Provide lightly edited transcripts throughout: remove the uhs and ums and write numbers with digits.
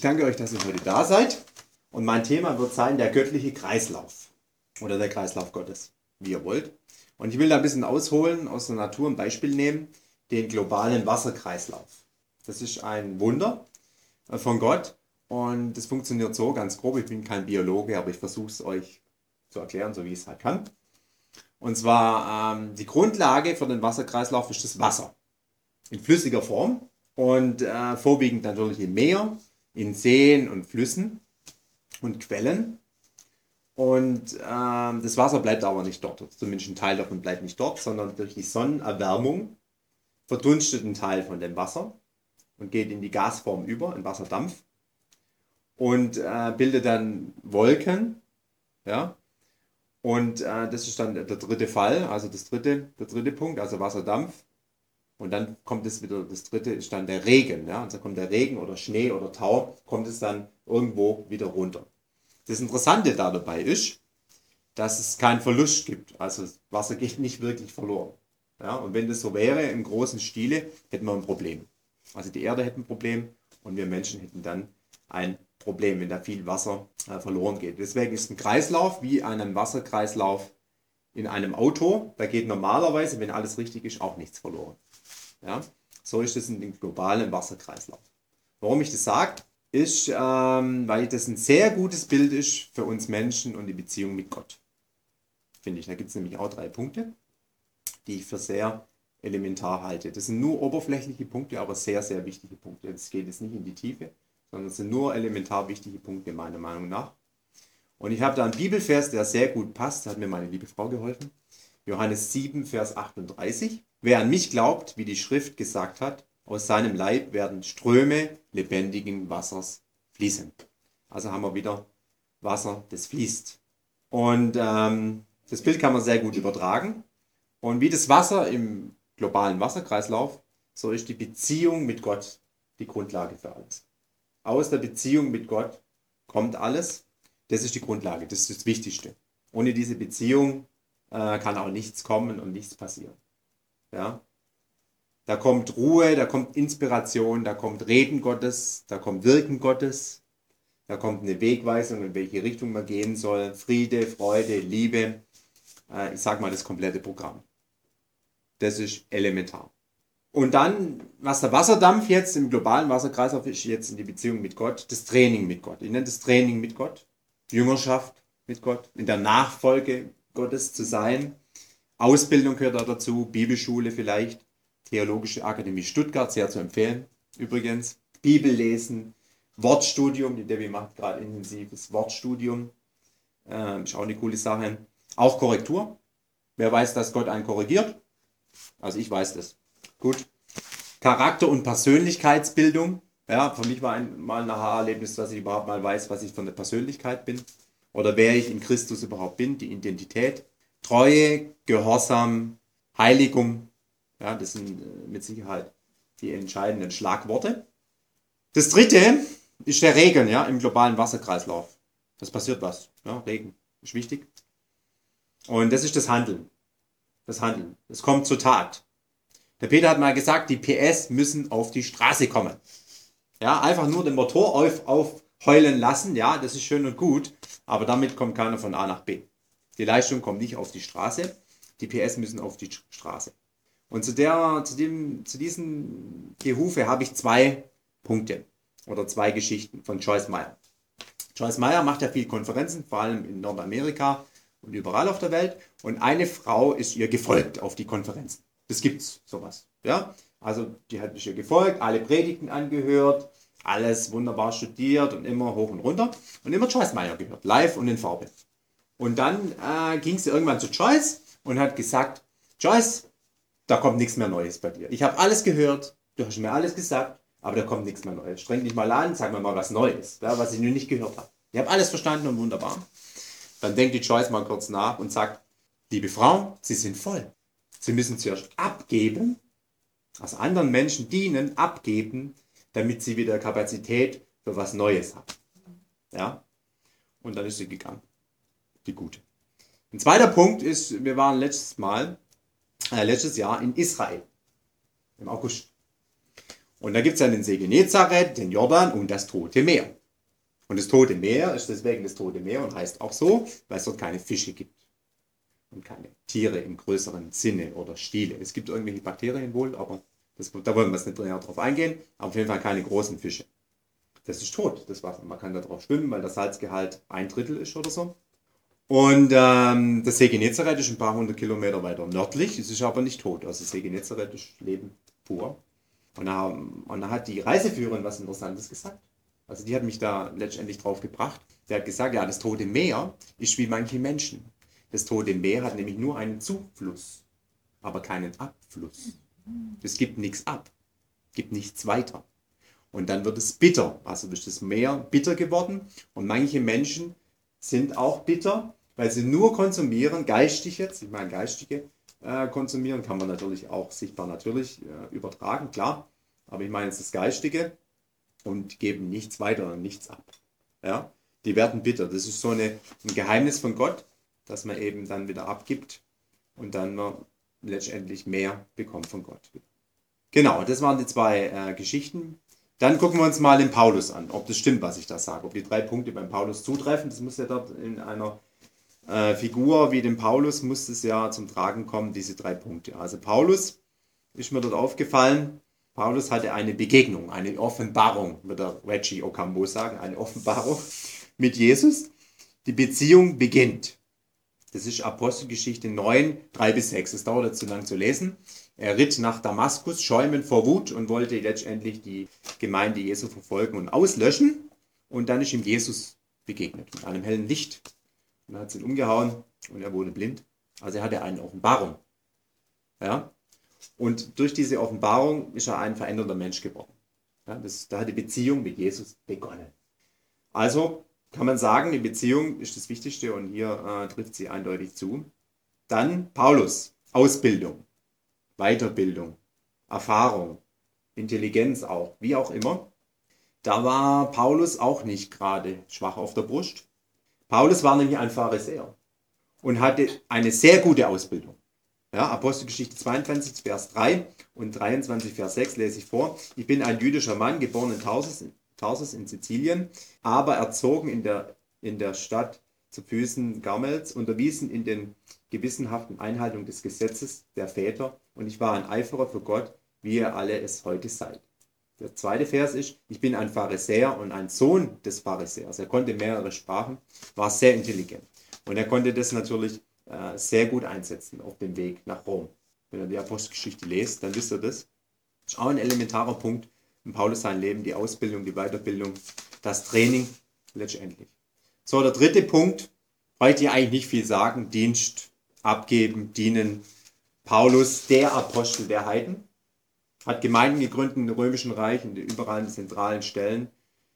danke euch, dass ihr heute da seid. Und mein Thema wird sein der göttliche Kreislauf oder der Kreislauf Gottes, wie ihr wollt. Und ich will da ein bisschen ausholen, aus der Natur ein Beispiel nehmen, den globalen Wasserkreislauf. Das ist ein Wunder von Gott und das funktioniert so ganz grob. Ich bin kein Biologe, aber ich versuche es euch zu erklären, so wie ich es halt kann. Und zwar die Grundlage für den Wasserkreislauf ist das Wasser in flüssiger Form und vorwiegend natürlich im Meer, in Seen und Flüssen und Quellen. Und das Wasser bleibt aber nicht dort, zumindest ein Teil davon bleibt nicht dort, sondern durch die Sonnenerwärmung verdunstet ein Teil von dem Wasser und geht in die Gasform über, in Wasserdampf und bildet dann Wolken. Ja? Und das ist dann der dritte Fall, also der dritte Punkt, also Wasserdampf. Und dann kommt es wieder, das dritte ist dann der Regen. Ja? Also kommt der Regen oder Schnee oder Tau, kommt es dann irgendwo wieder runter. Das Interessante da dabei ist, dass es keinen Verlust gibt. Also das Wasser geht nicht wirklich verloren. Ja? Und wenn das so wäre, im großen Stile, hätten wir ein Problem. Also die Erde hätte ein Problem und wir Menschen hätten dann ein Problem, wenn da viel Wasser verloren geht. Deswegen ist ein Kreislauf wie einem Wasserkreislauf in einem Auto. Da geht normalerweise, wenn alles richtig ist, auch nichts verloren. Ja? So ist es in dem globalen Wasserkreislauf. Warum ich das sage, ist, weil das ein sehr gutes Bild ist für uns Menschen und die Beziehung mit Gott. Finde ich. Da gibt es nämlich auch 3 Punkte, die ich für sehr elementar halte. Das sind nur oberflächliche Punkte, aber sehr, sehr wichtige Punkte. Es geht jetzt nicht in die Tiefe, sondern es sind nur elementar wichtige Punkte, meiner Meinung nach. Und ich habe da einen Bibelvers, der sehr gut passt, da hat mir meine liebe Frau geholfen. Johannes 7, Vers 38. Wer an mich glaubt, wie die Schrift gesagt hat, aus seinem Leib werden Ströme lebendigen Wassers fließen. Also haben wir wieder Wasser, das fließt. Und das Bild kann man sehr gut übertragen. Und wie das Wasser im globalen Wasserkreislauf, so ist die Beziehung mit Gott die Grundlage für alles. Aus der Beziehung mit Gott kommt alles. Das ist die Grundlage, das ist das Wichtigste. Ohne diese Beziehung kann auch nichts kommen und nichts passieren. Ja? Da kommt Ruhe, da kommt Inspiration, da kommt Reden Gottes, da kommt Wirken Gottes, da kommt eine Wegweisung, in welche Richtung man gehen soll. Friede, Freude, Liebe, ich sage mal das komplette Programm. Das ist elementar. Und dann, was der Wasserdampf jetzt im globalen Wasserkreislauf ist, jetzt in die Beziehung mit Gott, das Training mit Gott. Ich nenne das Training mit Gott, Jüngerschaft mit Gott, in der Nachfolge Gottes zu sein. Ausbildung gehört da dazu, Bibelschule vielleicht, Theologische Akademie Stuttgart, sehr zu empfehlen übrigens. Bibel lesen, Wortstudium, die Debbie macht gerade intensives Wortstudium, ist auch eine coole Sache. Auch Korrektur, wer weiß, dass Gott einen korrigiert? Also ich weiß das. Gut. Charakter- und Persönlichkeitsbildung, ja, für mich war mal ein Aha-Erlebnis, dass ich überhaupt mal weiß, was ich für eine Persönlichkeit bin oder wer ich in Christus überhaupt bin, die Identität. Treue, Gehorsam, Heiligung, ja, das sind mit Sicherheit die entscheidenden Schlagworte. Das dritte ist der Regen, ja, im globalen Wasserkreislauf. Das passiert was. Ja, Regen ist wichtig. Und das ist das Handeln. Das Handeln. Es kommt zur Tat. Der Peter hat mal gesagt, die PS müssen auf die Straße kommen. Ja, einfach nur den Motor aufheulen lassen, ja, das ist schön und gut, aber damit kommt keiner von A nach B. Die Leistung kommt nicht auf die Straße, die PS müssen auf die Straße. Und zu diesen Gehufe habe ich 2 Punkte oder 2 Geschichten von Joyce Meyer. Joyce Meyer macht ja viel Konferenzen, vor allem in Nordamerika und überall auf der Welt. Und eine Frau ist ihr gefolgt auf die Konferenzen. Das gibt's, sowas. Ja? Also die hat ihr gefolgt, alle Predigten angehört, alles wunderbar studiert und immer hoch und runter. Und immer Joyce Meyer gehört, live und in Farbe. Und dann ging sie irgendwann zu Joyce und hat gesagt, Joyce, da kommt nichts mehr Neues bei dir. Ich habe alles gehört, du hast mir alles gesagt, aber da kommt nichts mehr Neues. Streng dich mal an, sag mir mal was Neues, ja, was ich noch nicht gehört habe. Ich habe alles verstanden und wunderbar. Dann denkt die Joyce mal kurz nach und sagt, liebe Frau, Sie sind voll. Sie müssen zuerst abgeben, also anderen Menschen dienen, abgeben, damit Sie wieder Kapazität für was Neues haben. Ja? Und dann ist sie gegangen. Die Gute. Ein zweiter Punkt ist, wir waren letztes Jahr in Israel. Im August. Und da gibt es dann den See Genezareth, den Jordan und das Tote Meer. Und das Tote Meer ist deswegen das Tote Meer und heißt auch so, weil es dort keine Fische gibt. Und keine Tiere im größeren Sinne oder Stile. Es gibt irgendwelche Bakterien wohl, aber da wollen wir jetzt nicht näher drauf eingehen. Aber auf jeden Fall keine großen Fische. Das ist tot, das Wasser. Man kann da drauf schwimmen, weil der Salzgehalt 1/3 ist oder so. Und das See Genezareth ist ein paar hundert Kilometer weiter nördlich. Es ist aber nicht tot. Also das See Genezareth ist Leben pur. Und da hat die Reiseführerin was Interessantes gesagt. Also die hat mich da letztendlich drauf gebracht. Der hat gesagt, ja, das Tote Meer ist wie manche Menschen. Das Tote Meer hat nämlich nur einen Zufluss, aber keinen Abfluss. Es gibt nichts ab, gibt nichts weiter. Und dann wird es bitter. Also ist das Meer bitter geworden. Und manche Menschen sind auch bitter, weil sie nur konsumieren, geistig jetzt, ich meine geistige konsumieren, kann man natürlich auch sichtbar natürlich übertragen, klar. Aber ich meine jetzt das Geistige und geben nichts weiter und nichts ab. Ja? Die werden bitter. Das ist so ein Geheimnis von Gott, dass man eben dann wieder abgibt und dann man letztendlich mehr bekommt von Gott. Genau, das waren die zwei Geschichten. Dann gucken wir uns mal den Paulus an, ob das stimmt, was ich da sage. Ob die 3 Punkte beim Paulus zutreffen. Das muss ja dort in einer Figur wie dem Paulus muss es ja zum Tragen kommen, diese 3 Punkte. Also Paulus ist mir dort aufgefallen, Paulus hatte eine Begegnung, eine Offenbarung, wird der Reggie Okambo sagen, eine Offenbarung mit Jesus. Die Beziehung beginnt. Das ist Apostelgeschichte 9, 3-6. Es dauert jetzt zu lang zu lesen. Er ritt nach Damaskus, schäumend vor Wut und wollte letztendlich die Gemeinde Jesu verfolgen und auslöschen. Und dann ist ihm Jesus begegnet mit einem hellen Licht. Und dann hat es ihn umgehauen und er wurde blind. Also er hatte eine Offenbarung. Ja? Und durch diese Offenbarung ist er ein veränderter Mensch geworden. Ja, da hat die Beziehung mit Jesus begonnen. Also kann man sagen, die Beziehung ist das Wichtigste und hier trifft sie eindeutig zu. Dann Paulus, Ausbildung, Weiterbildung, Erfahrung, Intelligenz auch, wie auch immer. Da war Paulus auch nicht gerade schwach auf der Brust. Paulus war nämlich ein Pharisäer und hatte eine sehr gute Ausbildung. Ja, Apostelgeschichte 22, Vers 3 und 23, Vers 6 lese ich vor. Ich bin ein jüdischer Mann, geboren in Tarsus in Sizilien, aber erzogen in der Stadt zu Füßen Gamels, unterwiesen in den gewissenhaften Einhaltung des Gesetzes der Väter und ich war ein Eiferer für Gott, wie ihr alle es heute seid. Der zweite Vers ist, ich bin ein Pharisäer und ein Sohn des Pharisäers. Er konnte mehrere Sprachen, war sehr intelligent und er konnte das natürlich sehr gut einsetzen auf dem Weg nach Rom. Wenn ihr die Apostelgeschichte lest, dann wisst ihr das. Das ist auch ein elementarer Punkt in Paulus sein Leben, die Ausbildung, die Weiterbildung, das Training letztendlich. So, der dritte Punkt, heute eigentlich nicht viel sagen, Dienst, abgeben, dienen. Paulus, der Apostel der Heiden, hat Gemeinden gegründet im Römischen Reich, überall in den zentralen Stellen.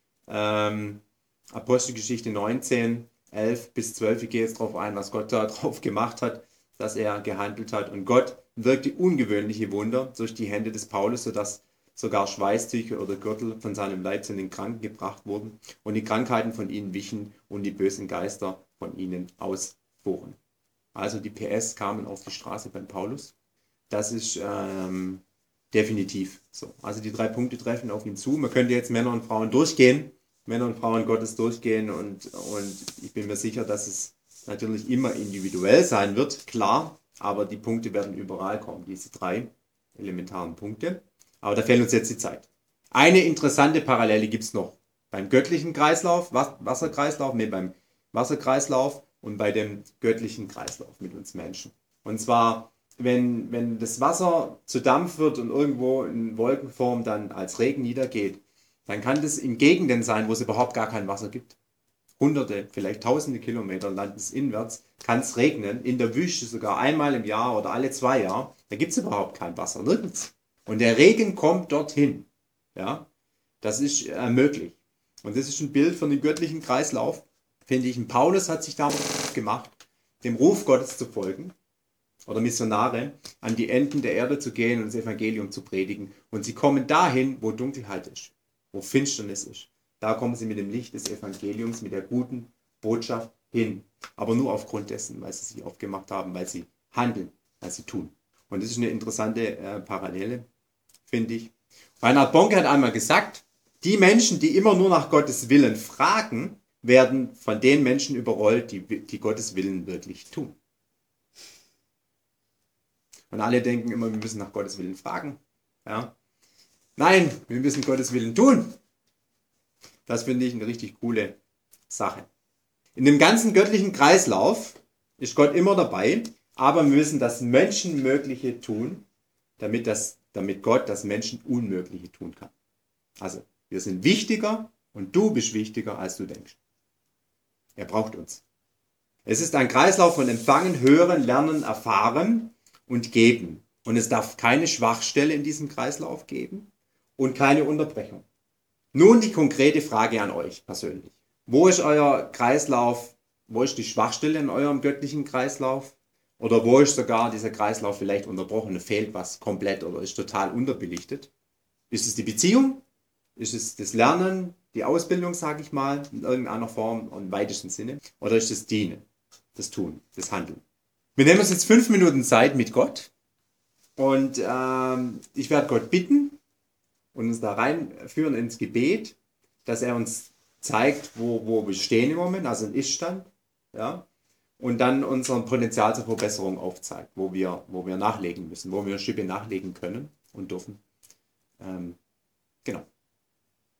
Apostelgeschichte 19, 11-12, ich gehe jetzt darauf ein, was Gott da drauf gemacht hat, dass er gehandelt hat. Und Gott wirkte ungewöhnliche Wunder durch die Hände des Paulus, sodass sogar Schweißtücher oder Gürtel von seinem Leib zu den Kranken gebracht wurden und die Krankheiten von ihnen wichen und die bösen Geister von ihnen ausfuhren. Also die PS kamen auf die Straße beim Paulus. Das ist definitiv so. Also die 3 Punkte treffen auf ihn zu. Man könnte jetzt Männer und Frauen durchgehen, Männer und Frauen Gottes durchgehen und ich bin mir sicher, dass es natürlich immer individuell sein wird, klar, aber die Punkte werden überall kommen, diese 3 elementaren Punkte. Aber da fehlt uns jetzt die Zeit. Eine interessante Parallele gibt es noch beim göttlichen Kreislauf, beim Wasserkreislauf und bei dem göttlichen Kreislauf mit uns Menschen. Und zwar, wenn das Wasser zu Dampf wird und irgendwo in Wolkenform dann als Regen niedergeht, dann kann das in Gegenden sein, wo es überhaupt gar kein Wasser gibt. Hunderte, vielleicht tausende Kilometer landesinwärts kann es regnen, in der Wüste sogar einmal im Jahr oder alle 2 Jahre. Da gibt es überhaupt kein Wasser, nirgends. Und der Regen kommt dorthin. Ja, das ist möglich. Und das ist ein Bild von dem göttlichen Kreislauf, finde ich. Und Paulus hat sich da gemacht, dem Ruf Gottes zu folgen, oder Missionare, an die Enden der Erde zu gehen und das Evangelium zu predigen. Und sie kommen dahin, wo Dunkelheit ist, wo Finsternis ist. Da kommen sie mit dem Licht des Evangeliums, mit der guten Botschaft hin. Aber nur aufgrund dessen, weil sie sich aufgemacht haben, weil sie handeln, weil sie tun. Und das ist eine interessante Parallele, finde ich. Reinhard Bonke hat einmal gesagt, die Menschen, die immer nur nach Gottes Willen fragen, werden von den Menschen überrollt, die Gottes Willen wirklich tun. Und alle denken immer, wir müssen nach Gottes Willen fragen. Ja? Nein, wir müssen Gottes Willen tun. Das finde ich eine richtig coole Sache. In dem ganzen göttlichen Kreislauf ist Gott immer dabei, aber wir müssen das Menschenmögliche tun, damit Gott das Menschenunmögliche tun kann. Also, wir sind wichtiger und du bist wichtiger, als du denkst. Er braucht uns. Es ist ein Kreislauf von Empfangen, Hören, Lernen, Erfahren und Geben. Und es darf keine Schwachstelle in diesem Kreislauf geben und keine Unterbrechung. Nun die konkrete Frage an euch persönlich. Wo ist euer Kreislauf, wo ist die Schwachstelle in eurem göttlichen Kreislauf? Oder wo ist sogar dieser Kreislauf vielleicht unterbrochen und fehlt was komplett oder ist total unterbelichtet? Ist es die Beziehung? Ist es das Lernen, die Ausbildung, sage ich mal, in irgendeiner Form, im weitesten Sinne? Oder ist es das Dienen, das Tun, das Handeln? Wir nehmen uns jetzt 5 Minuten Zeit mit Gott und ich werde Gott bitten und uns da reinführen ins Gebet, dass er uns zeigt, wo wir stehen im Moment, also ein Ist-Stand, ja, und dann unser Potenzial zur Verbesserung aufzeigt, wo wir nachlegen müssen, wo wir ein Stückchen nachlegen können und dürfen. Genau.